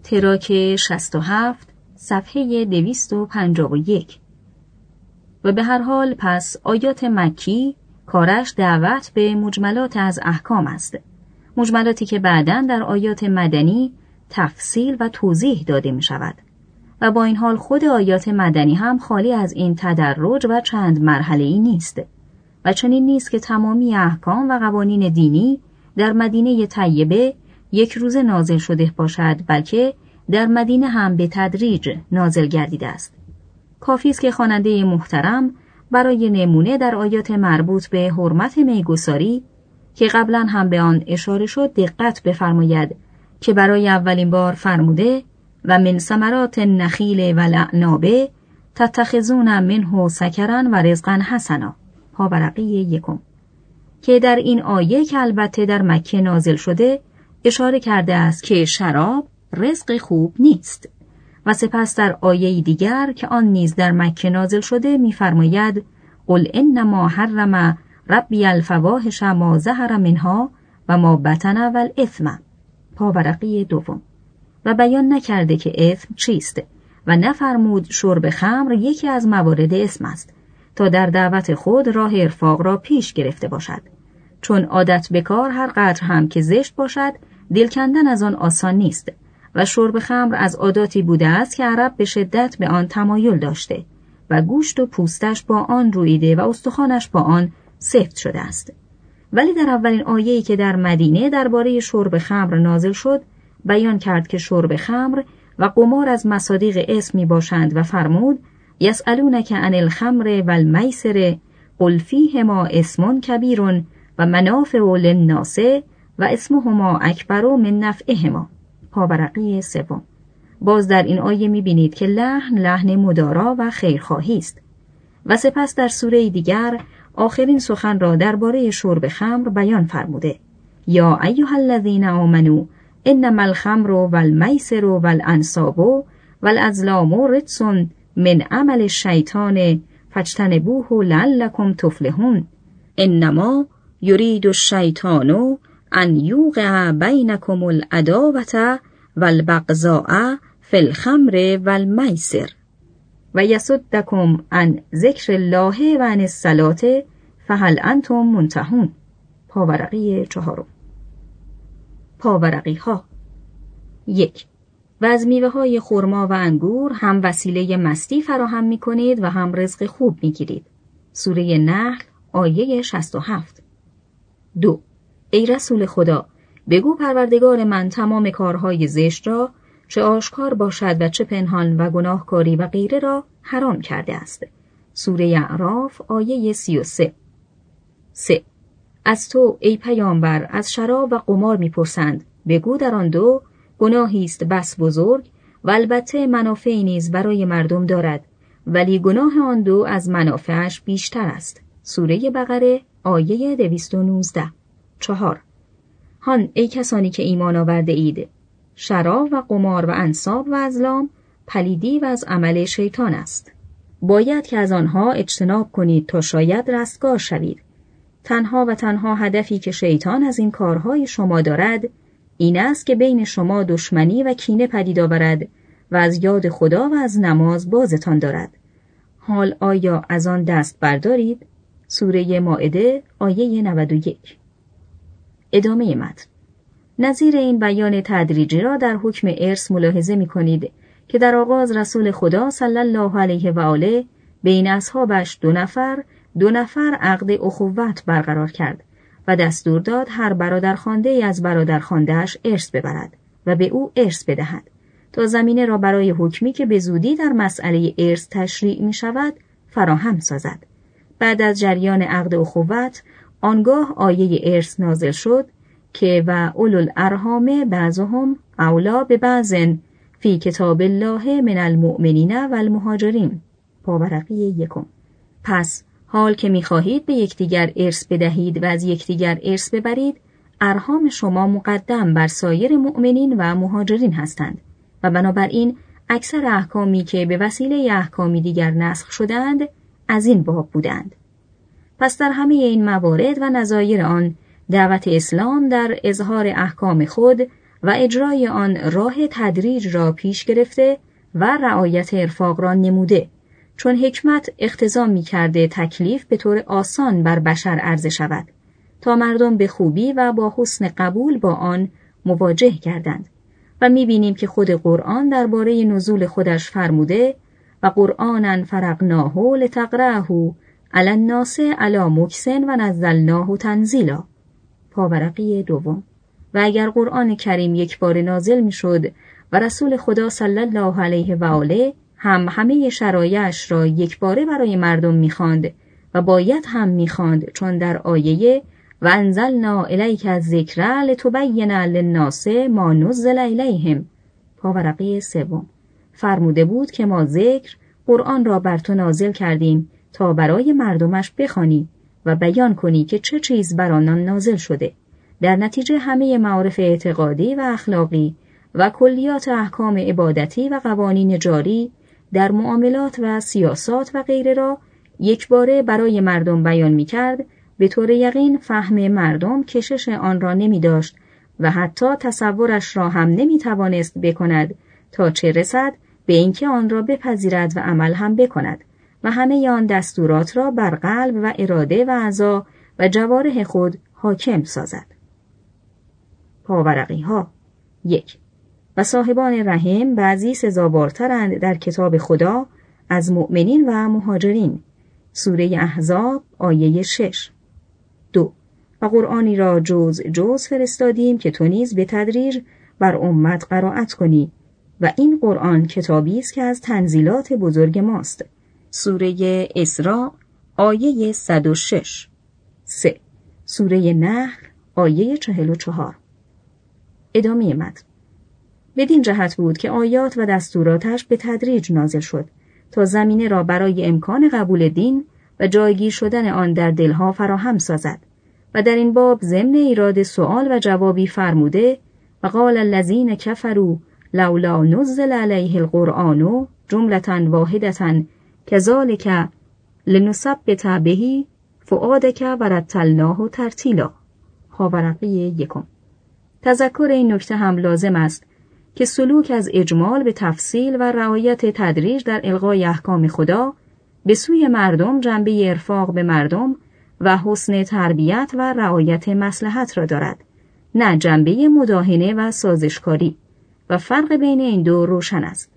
تراک 67 صفحه 251. و به هر حال پس آیات مکی کارش دعوت به مجملات از احکام است، مجملاتی که بعداً در آیات مدنی تفصیل و توضیح داده می شود. و با این حال خود آیات مدنی هم خالی از این تدرج و چند مرحله‌ای نیست و چنین نیست که تمامی احکام و قوانین دینی در مدینه طیبه یک روزه نازل شده باشد، بلکه در مدینه هم به تدریج نازل گردیده است. کافی است که خواننده محترم برای نمونه در آیات مربوط به حرمت میگساری که قبلا هم به آن اشاره شد دقت بفرماید که برای اولین بار فرموده و من ثمرات النخیل و الاعناب تتخذون منه سکرا و رزقا حسنا، پاورقی 1، که در این آیه که البته در مکه نازل شده اشاره کرده است که شراب رزق خوب نیست و سپس در آیه دیگر که آن نیز در مکه نازل شده می‌فرماید قل انما حرم ربی الفواحش ما ظهر منها و ما بطن والاثم، پاورقی 2، و بیان نکرده که اثم چیست و نفرمود شرب خمر یکی از موارد اثم است تا در دعوت خود راه ارفاق را پیش گرفته باشد، چون عادت به کار هر قدر هم که زشت باشد دل کندن از آن آسان نیست و شرب خمر از عاداتی بوده است که عرب به شدت به آن تمایل داشته و گوشت و پوستش با آن رویده و استخوانش با آن سفت شده است. ولی در اولین آیه‌ای که در مدینه درباره شرب خمر نازل شد بیان کرد که شرب خمر و قمار از مصادیق اسم می باشند و فرمود یسألونک عن الخمر والمیسر قل فیهما اسم کبیر و منافع للناس و اسمهما اکبر من نفعهما، پاورقی 3. باز در این آیه می بینید که لحن مدارا و خیرخواهی است و سپس در سوره دیگر آخرین سخن را درباره شرب خمر بیان فرموده یا ایها الذین آمنوا انما الخمر والمیسر والانصاب والازلام رجس من عمل الشیطان فاجتنبوه لعلکم تفلحون انما یرید الشیطان ان یوقع بینکم العداوة والبغضاء فی الخمر والمیسر و یصدکم عن ذکر الله و عن الصلاة فهل انتم منتهون، پاورقی 4. پاورقی ها 1. و از میوه های خرما و انگور هم وسیله مستی فراهم می کنید و هم رزق خوب می گیرید. سوره نحل آیه 67. 2. ای رسول خدا بگو پروردگار من تمام کارهای زشت را چه آشکار باشد و چه پنهان و گناهکاری و غیره را حرام کرده است. سوره اعراف آیه 33. 3. از تو ای پیامبر از شراب و قمار میپرسند، بگو در آن دو گناهی است بس بزرگ و البته منافعی نیز برای مردم دارد، ولی گناه آن دو از منافعش بیشتر است. سوره بقره آیه 219. 4. هان ای کسانی که ایمان آورده اید، شراب و قمار و انصاب و ازلام پلیدی و از عمل شیطان است. باید که از آنها اجتناب کنید تا شاید رستگار شوید. تنها و تنها هدفی که شیطان از این کارهای شما دارد این است که بین شما دشمنی و کینه پدید آورد و از یاد خدا و از نماز بازتان دارد. حال آیا از آن دست بردارید؟ سوره مائده آیه 91. ادامه متن. نظیر این بیان تدریجی را در حکم ارث ملاحظه می کنید که در آغاز رسول خدا صلی الله علیه و آله بین اصحابش دو نفر عقد اخوت برقرار کرد و دستور داد هر برادرخوانده از برادرخوانده‌اش ارث ببرد و به او ارث بدهد تا زمینه را برای حکمی که به زودی در مسئله ارث تشریع می شود فراهم سازد. بعد از جریان عقد اخوت آنگاه آیه ارث نازل شد که و اولو الارحام بعضهم اولی ببعض فی کتاب الله من المؤمنین و المهاجرین، پاورقی 1. پس حال که می‌خواهید به یکدیگر ارث بدهید و از یکدیگر ارث ببرید، ارحام شما مقدم بر سایر مؤمنین و مهاجرین هستند و بنابراین اکثر احکامی که به وسیله احکامی دیگر نسخ شدند از این باب بودند. پس در همه این موارد و نظایر آن دعوت اسلام در اظهار احکام خود و اجرای آن راه تدریج را پیش گرفته و رعایت ارفاق را نموده، چون حکمت اقتضا می‌کرده تکلیف به طور آسان بر بشر عرضه شود تا مردم به خوبی و با حسن قبول با آن مواجه گردند. و می‌بینیم که خود قرآن درباره نزول خودش فرموده و قرآناً فرقناه لتقرأه علی الناس علی مکث و نزلناه تنزیلا. پاورقی دوم. و اگر قرآن کریم یک بار نازل می‌شد و رسول خدا صلی الله علیه و آله هم همه شرایعش را یک باره برای مردم می‌خواند و باید هم می‌خواند، چون در آیه و انزلنا الیک الذکر لتبین للناس ما نزل الیهم پاورقی سوم فرموده بود که ما ذکر قرآن را بر تو نازل کردیم تا برای مردمش بخوانی و بیان کنی که چه چیز بر آنان نازل شده. در نتیجه همه معارف اعتقادی و اخلاقی و کلیات احکام عبادتی و قوانین جاری در معاملات و سیاسات و غیره را یک باره برای مردم بیان می کرد، به طور یقین فهم مردم کشش آن را نمی داشت و حتی تصورش را هم نمی توانست بکند تا چه رسد به اینکه آن را بپذیرد و عمل هم بکند و همه آن دستورات را بر قلب و اراده و اعضا و جوارح خود حاکم سازد. پاورقی ها 1. و صاحبان رحم بعضی سزاوارترند در کتاب خدا از مؤمنین و مهاجرین. سوره احزاب آیه 6. 2. و قرآنی را جز فرستادیم که تو نیز به تدریج بر امت قرائت کنی و این قرآن کتابی است که از تنزیلات بزرگ ماست. سوره اسراء آیه 106. 3. سوره نحل آیه 44. ادامه متن. بدین جهت بود که آیات و دستوراتش به تدریج نازل شد تا زمینه را برای امکان قبول دین و جایگیر شدن آن در دلها فراهم سازد و در این باب ضمن ایراد سؤال و جوابی فرموده و قال الذین کفروا لولا نزل علیه القرآن جملة واحدة کذالک لنثبت به فؤادک ورتلناه ترتیلا. پاورقی 1. تذکر این نکته هم لازم است که سلوک از اجمال به تفصیل و رعایت تدریج در الغای احکام خدا به سوی مردم جنبه ارفاق به مردم و حسن تربیت و رعایت مصلحت را دارد، نه جنبه مداهنه و سازشکاری، و فرق بین این دو روشن است.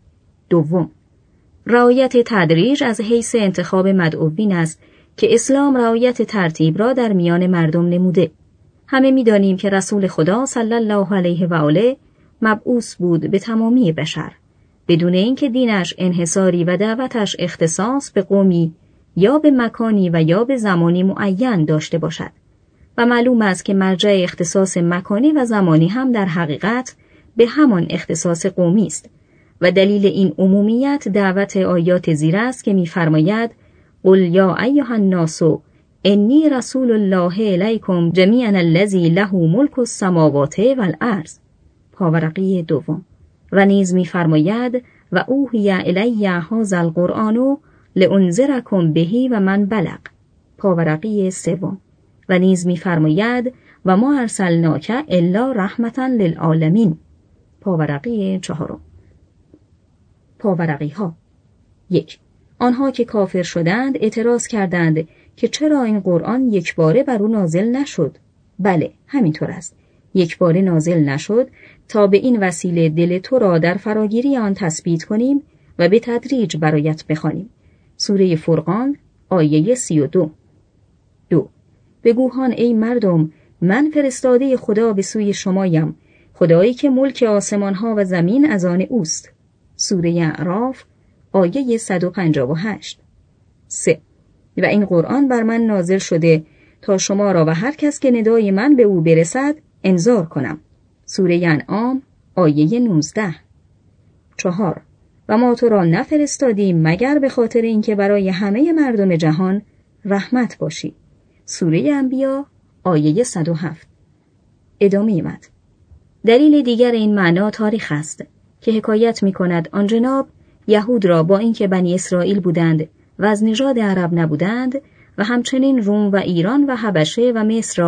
2. رعایت تدریج از حیث انتخاب مدعوین است که اسلام رعایت ترتیب را در میان مردم نموده. همه می‌دانیم که رسول خدا صلی الله علیه و آله مبعوث بود به تمامی بشر، بدون اینکه دینش انحصاری و دعوتش اختصاص به قومی یا به مکانی و یا به زمانی معین داشته باشد و معلوم است که مرجع اختصاص مکانی و زمانی هم در حقیقت به همان اختصاص قومی است و دلیل این عمومیت دعوت آیات زیر است که می‌فرماید قل یا ایها الناس انی رسول الله الیکم جمیعا الذی له ملک السماوات والارض. پاورقی 2. و نیز می‌فرماید و اوحی الی هذا القرآن لانذرکم به و من بلغ. پاورقی 3. و نیز می‌فرماید و ما ارسلناک الا رحمتا للعالمین. پاورقی 4. پاورقی ها 1. آنها که کافر شدند اعتراض کردند که چرا این قرآن یک باره بر او نازل نشد. بله، همینطور است. یک باره نازل نشد تا به این وسیله دل تو را در فراگیری آن تثبیت کنیم و به تدریج برایت بخوانیم. سوره فرقان آیه 32. 2. بگوهان ای مردم، من فرستاده خدا به سوی شمایم، خدایی که ملک آسمانها و زمین از آن اوست. سوره اعراف آیه 158. 3. و این قرآن بر من نازل شده تا شما را و هر کس که ندای من به او برسد انذار کنم. سوره انعام آیه 19. 4. و ما تو را نفرستادیم مگر به خاطر اینکه برای همه مردم جهان رحمت باشی. سوره انبیا آیه 107. ادامه متن. دلیل دیگر این معنا تاریخ است که حکایت می کند آن جناب یهود را با اینکه بنی اسرائیل بودند و از نژاد عرب نبودند و همچنین روم و ایران و حبشه و مصر را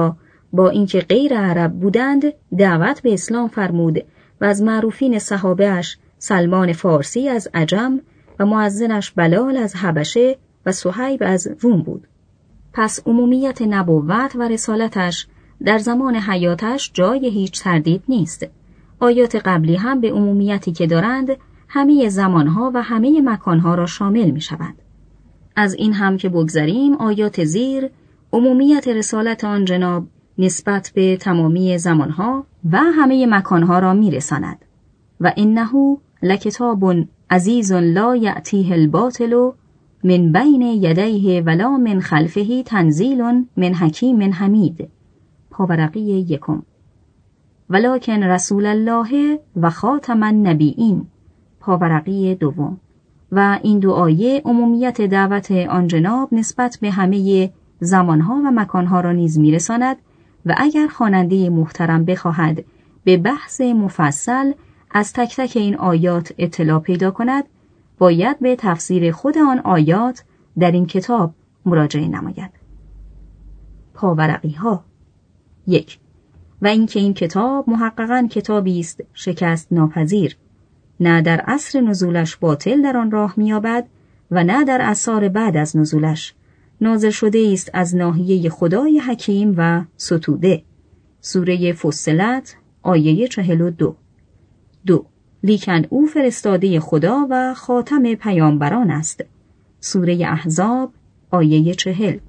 با اینکه غیر عرب بودند دعوت به اسلام فرمود و از معروفین صحابه‌اش سلمان فارسی از عجم و مؤذنش بلال از حبشه و صهیب از روم بود. پس عمومیت نبوت و رسالتش در زمان حیاتش جای هیچ تردید نیست. آیات قبلی هم به عمومیتی که دارند همه زمانها و همه مکانها را شامل می شود. از این هم که بگذریم، آیات زیر عمومیت رسالت آن جناب نسبت به تمامی زمانها و همه مکانها را می رساند. و انه لکتاب عزیز لا یأتیه الباطل من بین یدیه ولا من خلفه تنزیل من حکیم حمید. پاورقی 1. ولکن رسول الله و خاتم النبیین. پاورقی 2. و این دو آیه عمومیت دعوت آن جناب نسبت به همه زمانها و مکانها را نیز میرساند و اگر خواننده محترم بخواهد به بحث مفصل از تک تک این آیات اطلاع پیدا کند، باید به تفسیر خود آن آیات در این کتاب مراجعه نماید. پاورقی ها 1. و اینکه این کتاب محققاً کتابی است شکست ناپذیر، نه در عصر نزولش باطل در آن راه می‌یابد و نه در عصار بعد از نزولش، نازل شده است از ناحیه خدای حکیم و ستوده. سوره فصلت آیه 42. 2. لیکن او فرستاده خدا و خاتم پیامبران است. سوره احزاب آیه 40.